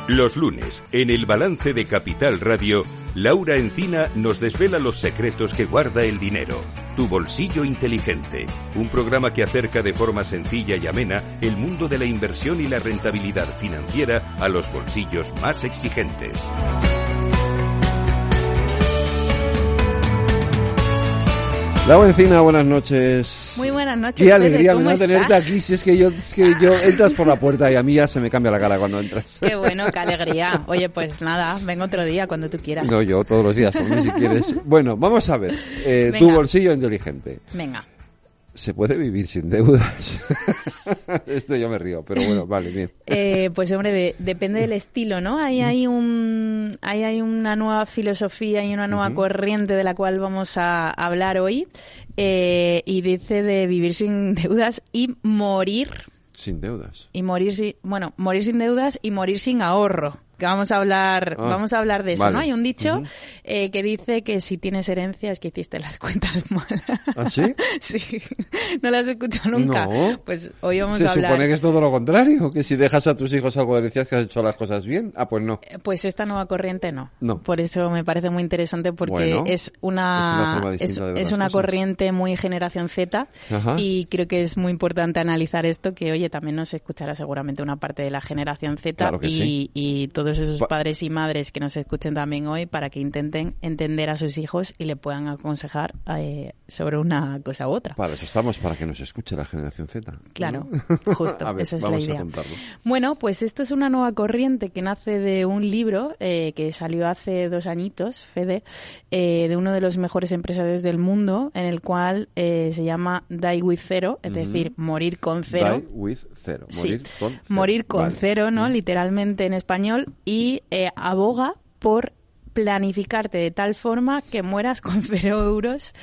Los lunes, en el balance de Capital Radio, Laura Encina nos desvela los secretos que guarda el dinero. Tu bolsillo inteligente, un programa que acerca de forma sencilla y amena el mundo de la inversión y la rentabilidad financiera a los bolsillos más exigentes. Laura Encina, buenas noches. Muy buenas noches. Qué alegría me da estás? tenerte aquí. Si es que yo entras por la puerta y a mí ya se me cambia la cara cuando entras. Qué bueno, qué alegría. Oye, pues nada, vengo otro día cuando tú quieras. No, yo todos los días, por mí si quieres. Bueno, vamos a ver. Tu bolsillo inteligente. Venga. ¿Se puede vivir sin deudas? Esto yo me río, pero bueno, vale, bien. Pues hombre, depende del estilo, ¿no? Ahí hay una nueva filosofía y una nueva corriente de la cual vamos a hablar hoy. Y dice de vivir sin deudas y morir sin deudas. Y morir sin deudas y morir sin ahorro. Que vamos a hablar de eso, vale. ¿No? Hay un dicho que dice que si tienes herencia es que hiciste las cuentas mal. ¿Ah, sí? Sí. ¿No las has escuchado nunca? No. Pues hoy vamos a hablar... Se supone que es todo lo contrario, que si dejas a tus hijos algo de herencia es que has hecho las cosas bien. Ah, pues no. Pues esta nueva corriente no. No. Por eso me parece muy interesante porque es una corriente muy generación Z. Ajá. Y creo que es muy importante analizar esto, que oye, también nos escuchará seguramente una parte de la generación Z. Claro que sí. Y todos esos padres y madres que nos escuchen también hoy para que intenten entender a sus hijos y le puedan aconsejar sobre una cosa u otra. Para eso estamos, para que nos escuche la generación Z. Claro, ¿no? justo, ver, esa es la idea. Contarlo. Bueno, pues esto es una nueva corriente que nace de un libro que salió hace 2 añitos, Fede, de uno de los mejores empresarios del mundo, en el cual se llama Die with Zero, es decir, morir con cero. Die with Zero, morir con cero, ¿no? Literalmente en español, y aboga por planificarte de tal forma que mueras con 0 euros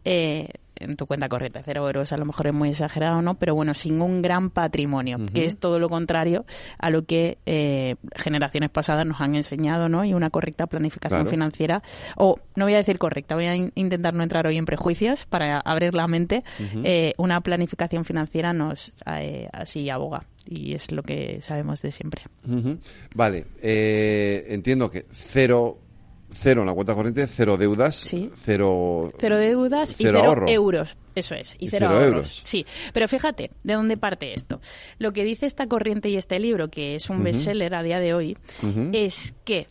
en tu cuenta corriente. 0 euros a lo mejor es muy exagerado, ¿no? Pero bueno, sin un gran patrimonio, que es todo lo contrario a lo que generaciones pasadas nos han enseñado, ¿no? Y una correcta planificación financiera, o no voy a decir correcta, voy a intentar no entrar hoy en prejuicios para abrir la mente. Una planificación financiera nos así aboga. Y es lo que sabemos de siempre. Vale, entiendo que cero en la cuenta corriente, 0 deudas, sí. 0 deudas y 0 ahorro. Euros, eso es, y 0 ahorros. Sí, pero fíjate, ¿de dónde parte esto? Lo que dice esta corriente y este libro, que es un bestseller a día de hoy, es que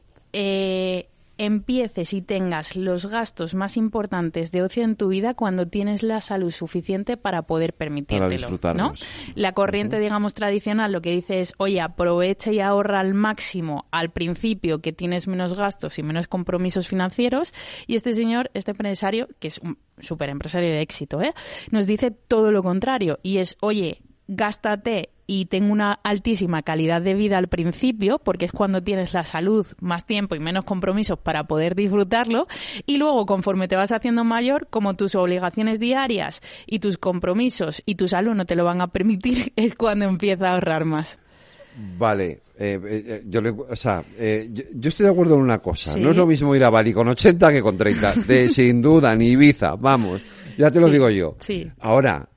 empieces y tengas los gastos más importantes de ocio en tu vida cuando tienes la salud suficiente para poder permitírtelo, ¿no? La corriente, digamos, tradicional lo que dice es, oye, aprovecha y ahorra al máximo al principio, que tienes menos gastos y menos compromisos financieros, y este señor, este empresario, que es un súper empresario de éxito, nos dice todo lo contrario, y es, oye, gástate y ten una altísima calidad de vida al principio, porque es cuando tienes la salud, más tiempo y menos compromisos para poder disfrutarlo, y luego conforme te vas haciendo mayor, como tus obligaciones diarias y tus compromisos y tu salud no te lo van a permitir, es cuando empieza a ahorrar más. Vale, yo estoy de acuerdo en una cosa. ¿Sí? No es lo mismo ir a Bali con 80 que con 30, sin duda, ni Ibiza, vamos, ya te lo digo yo. Sí. Ahora,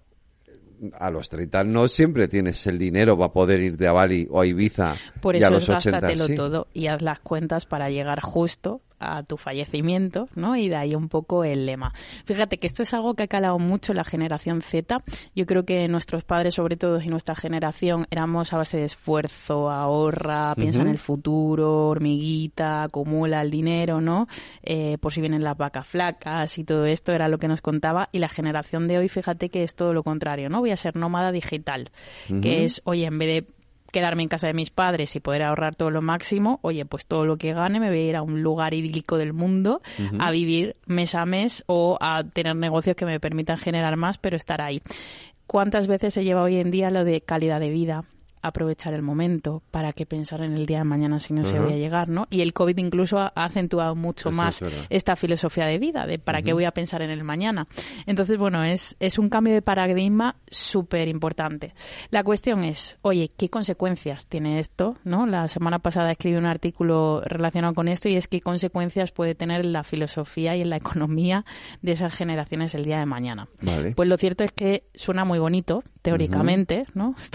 a los 30 no siempre tienes el dinero para poder irte a Bali o a Ibiza. Por y eso a los 80, gástatelo todo y haz las cuentas para llegar justo a tu fallecimiento, ¿no? Y de ahí un poco el lema. Fíjate que esto es algo que ha calado mucho la generación Z. Yo creo que nuestros padres, sobre todo, y nuestra generación, éramos a base de esfuerzo, ahorra, piensa en el futuro, hormiguita, acumula el dinero, ¿no? Por si vienen las vacas flacas y todo esto era lo que nos contaba. Y la generación de hoy, fíjate que es todo lo contrario, ¿no? Voy a ser nómada digital, que es, oye, en vez de quedarme en casa de mis padres y poder ahorrar todo lo máximo, oye, pues todo lo que gane me voy a ir a un lugar idílico del mundo a vivir mes a mes o a tener negocios que me permitan generar más, pero estar ahí. ¿Cuántas veces se lleva hoy en día lo de calidad de vida? Aprovechar el momento, para qué pensar en el día de mañana si no se voy a llegar, ¿no? Y el COVID incluso ha acentuado mucho más esta filosofía de vida, de para qué voy a pensar en el mañana. Entonces, bueno, es un cambio de paradigma súper importante. La cuestión es, oye, ¿qué consecuencias tiene esto? ¿No? La semana pasada escribí un artículo relacionado con esto y es qué consecuencias puede tener en la filosofía y en la economía de esas generaciones el día de mañana. Vale. Pues lo cierto es que suena muy bonito, teóricamente, ¿no?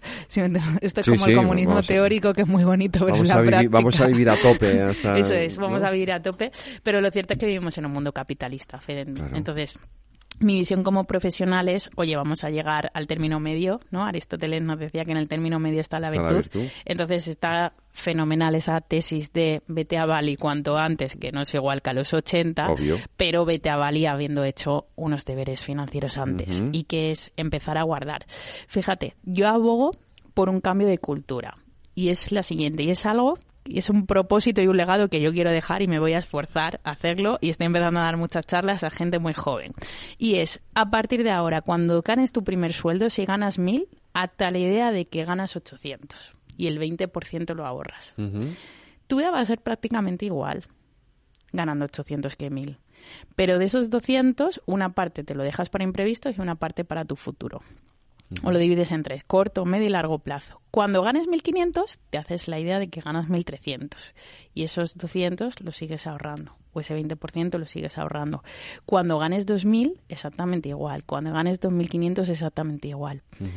Esto es como el comunismo teórico, que es muy bonito, pero en la práctica... Vamos a vivir a tope. Hasta, Eso es, vamos a vivir a tope, pero lo cierto es que vivimos en un mundo capitalista, Fede. Claro. Entonces... Mi visión como profesional es, oye, vamos a llegar al término medio, ¿no? Aristóteles nos decía que en el término medio está la virtud. Entonces está fenomenal esa tesis de vete a Bali cuanto antes, que no es igual que a los 80, obvio, pero vete a Bali habiendo hecho unos deberes financieros antes, y que es empezar a guardar. Fíjate, yo abogo por un cambio de cultura, y es la siguiente, y es algo... Y es un propósito y un legado que yo quiero dejar y me voy a esforzar a hacerlo, y estoy empezando a dar muchas charlas a gente muy joven. Y es, a partir de ahora, cuando ganes tu primer sueldo, si ganas 1.000, hazte la idea de que ganas 800 y el 20% lo ahorras. Tu vida va a ser prácticamente igual ganando 800 que 1.000. Pero de esos 200, una parte te lo dejas para imprevistos y una parte para tu futuro. O lo divides en 3, corto, medio y largo plazo. Cuando ganes 1.500, te haces la idea de que ganas 1.300. Y esos 200 los sigues ahorrando. O ese 20% lo sigues ahorrando. Cuando ganes 2.000, exactamente igual. Cuando ganes 2.500, exactamente igual.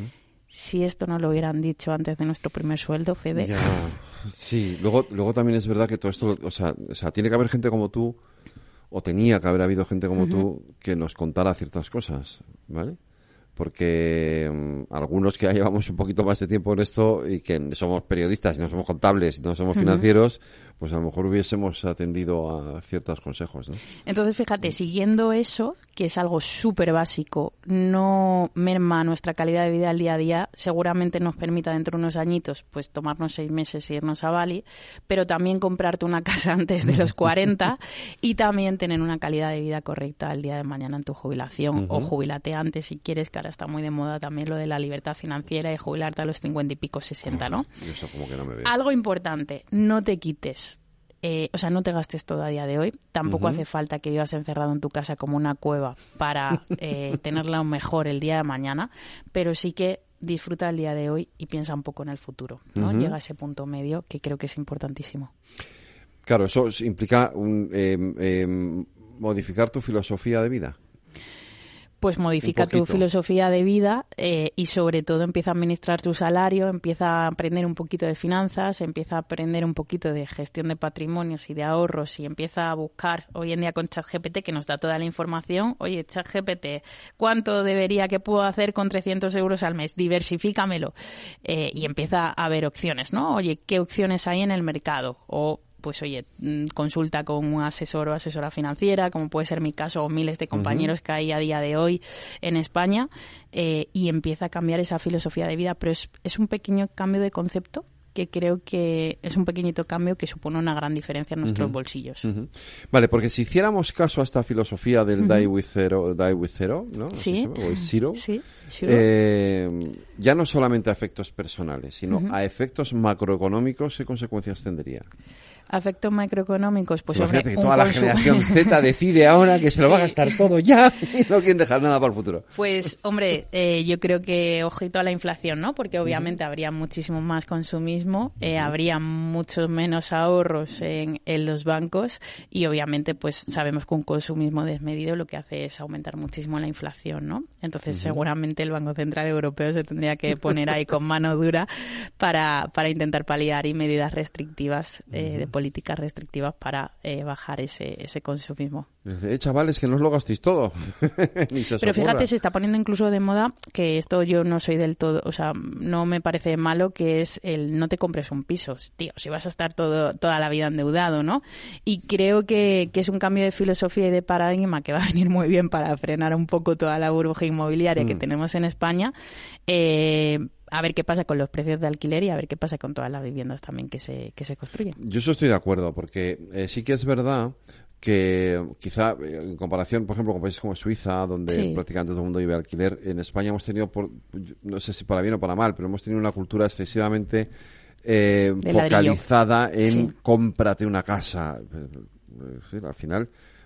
Si esto no lo hubieran dicho antes de nuestro primer sueldo, Fede... Ya, sí, luego también es verdad que todo esto... O sea, tiene que haber gente como tú, o tenía que haber habido gente como tú, que nos contara ciertas cosas, ¿vale? Porque algunos que ya llevamos un poquito más de tiempo en esto y que somos periodistas y no somos contables y no somos financieros, pues a lo mejor hubiésemos atendido a ciertos consejos, ¿no? Entonces, fíjate, siguiendo eso, que es algo súper básico, no merma nuestra calidad de vida al día a día, seguramente nos permita dentro de unos añitos pues tomarnos 6 meses e irnos a Bali, pero también comprarte una casa antes de los 40 y también tener una calidad de vida correcta el día de mañana en tu jubilación, o jubílate antes si quieres, que ahora está muy de moda también lo de la libertad financiera y jubilarte a los 50 y pico, 60, ¿no? Eso como que no me veo. Algo importante, no te quites. No te gastes todo a día de hoy. Tampoco hace falta que vivas encerrado en tu casa como una cueva para tenerla mejor el día de mañana, pero sí que disfruta el día de hoy y piensa un poco en el futuro, ¿no? Llega a ese punto medio que creo que es importantísimo. Claro, eso implica modificar tu filosofía de vida. Pues modifica tu filosofía de vida y sobre todo empieza a administrar tu salario, empieza a aprender un poquito de finanzas, empieza a aprender un poquito de gestión de patrimonios y de ahorros, y empieza a buscar hoy en día con ChatGPT, que nos da toda la información. Oye, ChatGPT, ¿cuánto que puedo hacer con 300 euros al mes? Diversifícamelo. Y empieza a ver opciones, ¿no? Oye, ¿qué opciones hay en el mercado? O pues oye, consulta con un asesor o asesora financiera, como puede ser mi caso, o miles de compañeros que hay a día de hoy en España, y empieza a cambiar esa filosofía de vida. Pero es un pequeño cambio de concepto que creo que es un pequeñito cambio que supone una gran diferencia en nuestros bolsillos. Vale, porque si hiciéramos caso a esta filosofía del die with zero, ¿no? Sí. O zero, sí. Ya no solamente a efectos personales, sino a efectos macroeconómicos, ¿qué consecuencias tendría? A efectos macroeconómicos, pues imagínate que toda la generación Z decide ahora que se lo va a gastar todo ya y no quieren dejar nada para el futuro. Pues, hombre, yo creo que ojito a la inflación, ¿no? Porque obviamente habría muchísimo más consumismo, habría muchos menos ahorros en los bancos, y obviamente pues sabemos que un consumismo desmedido lo que hace es aumentar muchísimo la inflación, ¿no? Entonces seguramente el Banco Central Europeo se tendría que poner ahí con mano dura para intentar paliar y medidas restrictivas, de políticas restrictivas para bajar ese consumismo. Chavales, que no os lo gastéis todo. Pero fíjate, se está poniendo incluso de moda, que esto yo no soy del todo, o sea, no me parece malo, que es el no te compres un piso, tío, si vas a estar toda la vida endeudado, ¿no? Y creo que es un cambio de filosofía y de paradigma que va a venir muy bien para frenar un poco toda la burbuja inmobiliaria que tenemos en España. A ver qué pasa con los precios de alquiler y a ver qué pasa con todas las viviendas también que se construyen. Yo eso estoy de acuerdo, porque sí que es verdad que quizá en comparación, por ejemplo, con países como Suiza, donde prácticamente todo el mundo vive de alquiler, en España hemos tenido, no sé si para bien o para mal, pero hemos tenido una cultura excesivamente focalizada en cómprate una casa. Al final,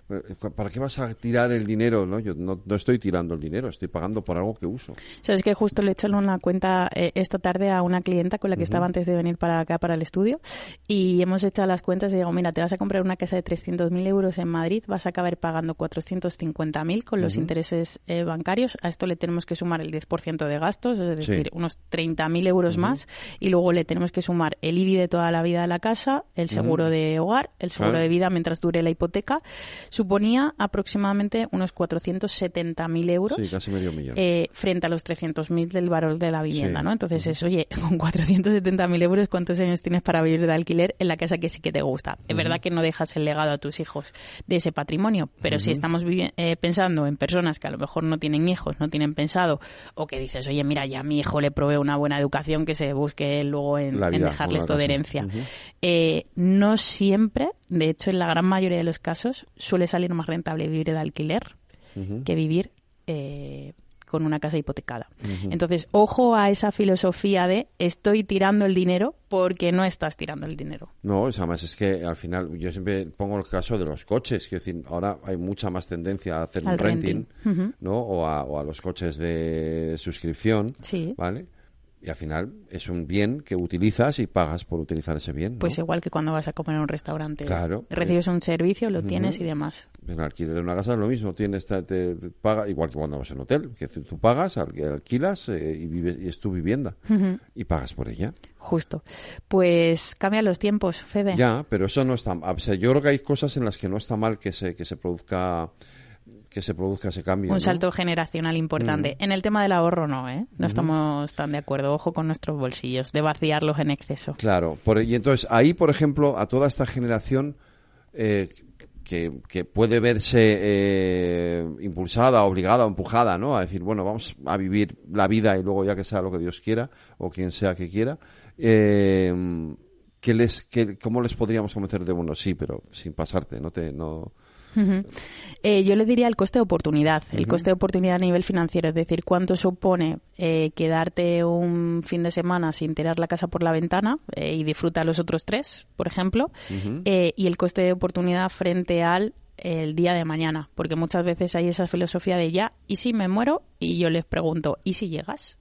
¿Para qué vas a tirar el dinero? No, yo no estoy tirando el dinero, estoy pagando por algo que uso. Sabes que justo le he hecho una cuenta esta tarde a una clienta con la que estaba antes de venir para acá, para el estudio, y hemos hecho las cuentas y digo, mira, te vas a comprar una casa de 300.000 euros en Madrid, vas a acabar pagando 450.000 con los intereses bancarios. A esto le tenemos que sumar el 10% de gastos, es decir, unos 30.000 euros más, y luego le tenemos que sumar el IBI de toda la vida de la casa, el seguro de hogar, el seguro de vida mientras dure la hipoteca. Suponía aproximadamente unos 470.000 euros. Sí, casi medio millón. Frente a los 300.000 del valor de la vivienda, ¿no? Entonces es, oye, con 470.000 euros, ¿cuántos años tienes para vivir de alquiler en la casa que sí que te gusta? Es verdad que no dejas el legado a tus hijos de ese patrimonio, pero si estamos pensando en personas que a lo mejor no tienen hijos, no tienen pensado, o que dices, oye, mira, ya a mi hijo le provee una buena educación, que se busque luego en dejarle esto de herencia. No siempre, de hecho, en la gran mayoría de los casos, suele salir más rentable vivir de alquiler que vivir con una casa hipotecada. Entonces, ojo a esa filosofía de estoy tirando el dinero porque no estás tirando el dinero. No, además es que al final yo siempre pongo el caso de los coches, quiero decir, ahora hay mucha más tendencia a hacer un renting, ¿no? O a los coches de suscripción, ¿vale? Y al final es un bien que utilizas y pagas por utilizar ese bien, ¿no? Pues igual que cuando vas a comer en un restaurante. Claro. Recibes un servicio, lo tienes y demás. En el alquiler de una casa es lo mismo. Te paga, igual que cuando vas en hotel. Que tú pagas, alquilas y vives, y es tu vivienda. Y pagas por ella. Justo. Pues cambian los tiempos, Fede. Ya, pero eso no está... O sea, yo creo que hay cosas en las que no está mal que se produzca ese cambio. Un salto generacional importante. En el tema del ahorro no, no estamos tan de acuerdo. Ojo con nuestros bolsillos, de vaciarlos en exceso. Claro. Y entonces ahí, por ejemplo, a toda esta generación que puede verse impulsada, obligada o empujada, ¿no? A decir, bueno, vamos a vivir la vida y luego ya que sea lo que Dios quiera o quien sea que quiera. ¿Cómo les podríamos convencer de, bueno, sí, pero sin pasarte, no... Yo le diría el coste de oportunidad, el coste de oportunidad a nivel financiero, es decir, cuánto supone quedarte un fin de semana sin tirar la casa por la ventana y disfrutar los otros 3, por ejemplo, y el coste de oportunidad frente al el día de mañana, porque muchas veces hay esa filosofía de ya, ¿y si me muero? Y yo les pregunto, ¿y si llegas?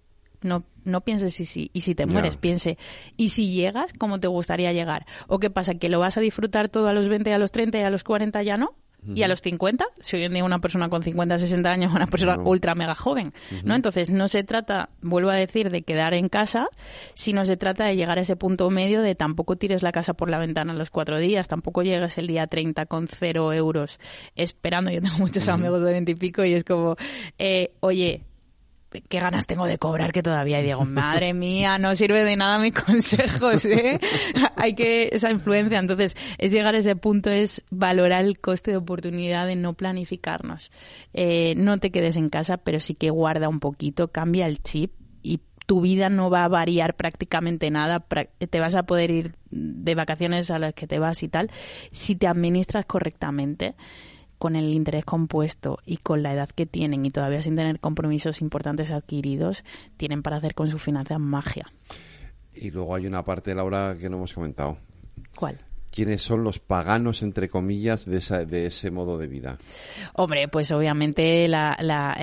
No pienses y si te mueres, piense, ¿y si llegas? ¿Cómo te gustaría llegar? ¿O qué pasa? ¿Que lo vas a disfrutar todo a los 20, a los 30 y a los 40 ya no? ¿Y a los 50? Si hoy en día una persona con 50, 60 años es una persona ultra mega joven, ¿no? Entonces no se trata, vuelvo a decir, de quedar en casa, sino se trata de llegar a ese punto medio de tampoco tires la casa por la ventana los 4 días, tampoco llegues el día 30 con 0 euros esperando. Yo tengo muchos amigos de 20 y pico y es como, oye, qué ganas tengo de cobrar que todavía. Y digo, madre mía, no sirve de nada mis consejos, Hay esa influencia. Entonces, es llegar a ese punto, es valorar el coste de oportunidad de no planificarnos. No te quedes en casa, pero sí que guarda un poquito, cambia el chip y tu vida no va a variar prácticamente nada. Te vas a poder ir de vacaciones a las que te vas y tal, si te administras correctamente, con el interés compuesto y con la edad que tienen y todavía sin tener compromisos importantes adquiridos, tienen para hacer con sus finanzas magia. Y luego hay una parte, Laura, que no hemos comentado. ¿Cuál? ¿Quiénes son los paganos, entre comillas, de ese modo de vida? Hombre, pues obviamente la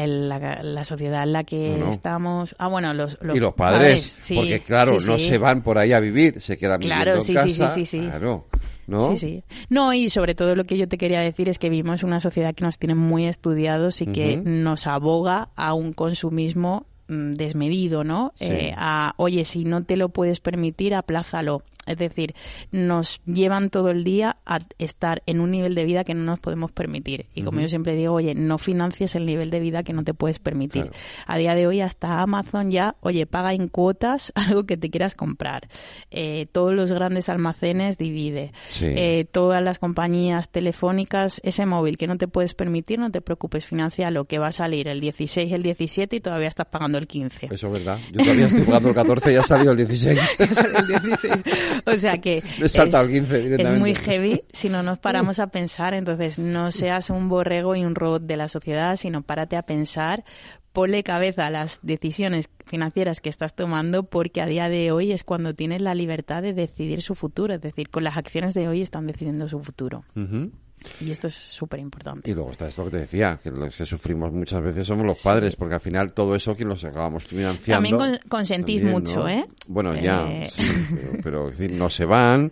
sociedad en la que estamos... los y los padres, sí, porque claro, sí, no se van por ahí a vivir, se quedan viviendo en casa. Sí. Claro. ¿No? Sí. No, y sobre todo lo que yo te quería decir es que vivimos una sociedad que nos tiene muy estudiados y que nos aboga a un consumismo desmedido, ¿no? Sí. Oye, si no te lo puedes permitir, aplázalo. Es decir, nos llevan todo el día a estar en un nivel de vida que no nos podemos permitir. Y como yo siempre digo, oye, no financies el nivel de vida que no te puedes permitir. Claro. A día de hoy hasta Amazon ya, oye, paga en cuotas algo que te quieras comprar. Todos los grandes almacenes divide. Sí. Todas las compañías telefónicas, ese móvil que no te puedes permitir, no te preocupes, financialo, que va a salir el 16, el 17 y todavía estás pagando el 15. Eso es verdad. Yo todavía estoy pagando el 14 y ya ha salido el 16. Ya salió el 16. O sea que es muy heavy si no nos paramos a pensar. Entonces no seas un borrego y un robot de la sociedad, sino párate a pensar, ponle cabeza a las decisiones financieras que estás tomando, porque a día de hoy es cuando tienes la libertad de decidir su futuro. Es decir, con las acciones de hoy están decidiendo su futuro. Y esto es súper importante. Y luego está esto que te decía, que los que sufrimos muchas veces somos los padres, porque al final todo eso quien los acabamos financiando. También consentís también, mucho, ¿no? ¿Eh? Bueno, ya, sí, pero es decir, no se van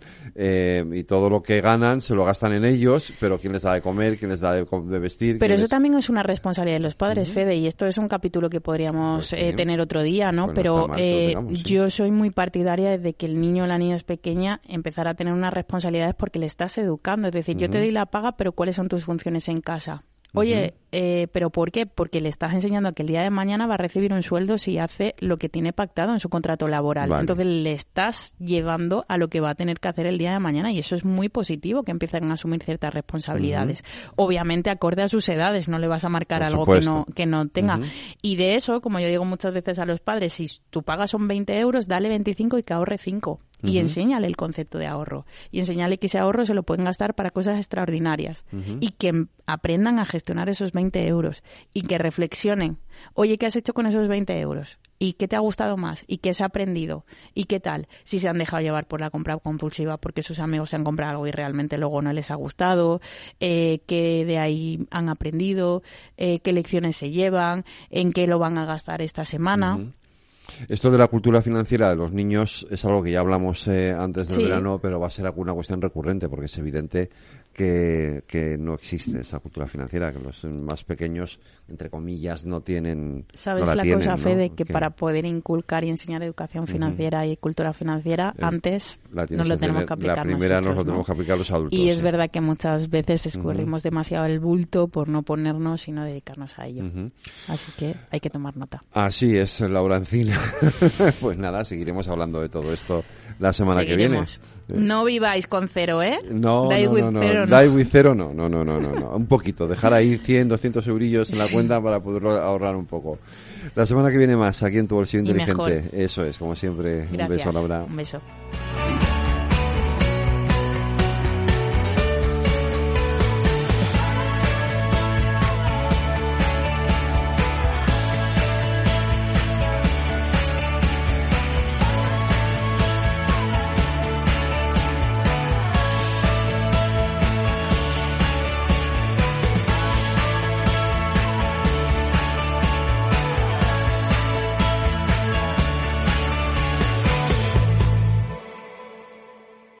y todo lo que ganan se lo gastan en ellos, pero quién les da de comer, quién les da de vestir. Pero eso también es una responsabilidad de los padres, Fede, y esto es un capítulo que podríamos tener otro día, ¿no? Bueno, pero yo soy muy partidaria de que el niño o la niña es pequeña empezar a tener unas responsabilidades porque le estás educando. Es decir, yo te doy la paga, pero ¿cuáles son tus funciones en casa? Oye, ¿pero por qué? Porque le estás enseñando que el día de mañana va a recibir un sueldo si hace lo que tiene pactado en su contrato laboral. Vale. Entonces le estás llevando a lo que va a tener que hacer el día de mañana y eso es muy positivo, que empiecen a asumir ciertas responsabilidades. Obviamente acorde a sus edades, no le vas a marcar algo que no tenga. Y de eso, como yo digo muchas veces a los padres, si tu paga son 20 euros, dale 25 y que ahorre 5. Y enséñale el concepto de ahorro. Y enséñale que ese ahorro se lo pueden gastar para cosas extraordinarias. Y que aprendan a gestionar esos 20 euros. Y que reflexionen. Oye, ¿qué has hecho con esos 20 euros? ¿Y qué te ha gustado más? ¿Y qué has aprendido? ¿Y qué tal? Si se han dejado llevar por la compra compulsiva porque sus amigos se han comprado algo y realmente luego no les ha gustado. ¿Qué de ahí han aprendido? ¿Qué lecciones se llevan? ¿En qué lo van a gastar esta semana? Esto de la cultura financiera de los niños es algo que ya hablamos antes del verano, pero va a ser una cuestión recurrente porque es evidente que no existe esa cultura financiera, que los más pequeños, entre comillas, no tienen. ¿Sabes no la tienen, cosa, ¿no? Fede? Que para poder inculcar y enseñar educación financiera y cultura financiera, antes nos lo tenemos que aplicar. La primera nosotros, nos lo tenemos que aplicar los adultos. Y es verdad que muchas veces escurrimos demasiado el bulto por no ponernos y no dedicarnos a ello. Así que hay que tomar nota. Así es, Laura Encina. Pues nada, seguiremos hablando de todo esto la semana que viene. No viváis con cero, ¿eh? No. Die with zero, no. Un poquito, dejar ahí 100, 200 eurillos en la cuenta para poder ahorrar un poco. La semana que viene más, aquí en Tu Bolsillo Inteligente. Mejor. Eso es, como siempre. Gracias. Un beso, Laura. Un beso.